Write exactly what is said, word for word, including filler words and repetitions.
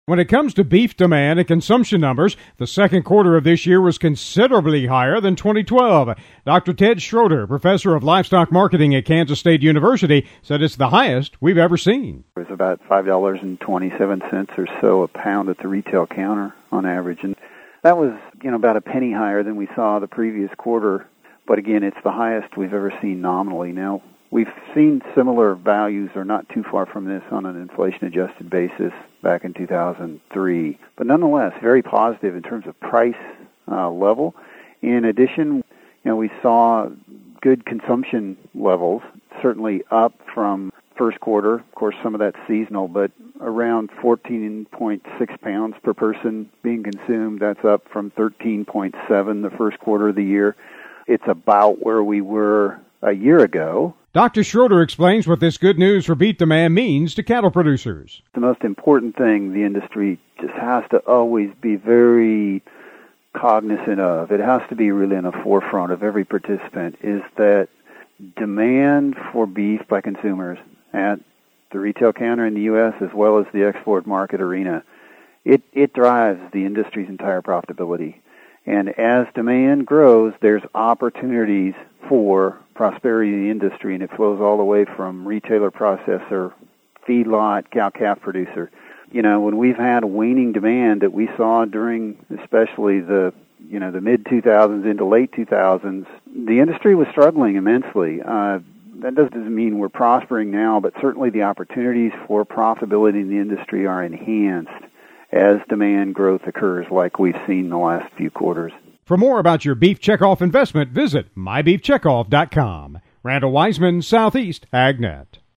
When it comes to beef demand and consumption numbers, the second quarter of this year was considerably higher than twenty twelve. Doctor Ted Schroeder, professor of livestock marketing at Kansas State University, said it's the highest we've ever seen. It was about five dollars and twenty-seven cents or so a pound at the retail counter on average. And that was, you know, about a penny higher than we saw the previous quarter. But again, it's the highest we've ever seen nominally. Now, we've seen similar values, or not too far from this, on an inflation-adjusted basis back in two thousand three. But nonetheless, very positive in terms of price uh, level. In addition, you know, we saw good consumption levels, certainly up from first quarter. Of course, some of that's seasonal, but around fourteen point six pounds per person being consumed. That's up from thirteen point seven the first quarter of the year. It's about where we were a year ago. Doctor Schroeder explains what this good news for beef demand means to cattle producers. The most important thing the industry just has to always be very cognizant of, it has to be really in the forefront of every participant, is that demand for beef by consumers at the retail counter in the U S as well as the export market arena, it, it drives the industry's entire profitability. And as demand grows, there's opportunities for prosperity in the industry, and it flows all the way from retailer, processor, feedlot, cow-calf producer. You know, when we've had waning demand that we saw during especially the, you know, the mid two thousands into late two thousands, the industry was struggling immensely. Uh, that doesn't mean we're prospering now, but certainly the opportunities for profitability in the industry are enhanced as demand growth occurs, like we've seen the last few quarters. For more about your beef checkoff investment, visit my beef checkoff dot com. Randall Wiseman, Southeast AgNet.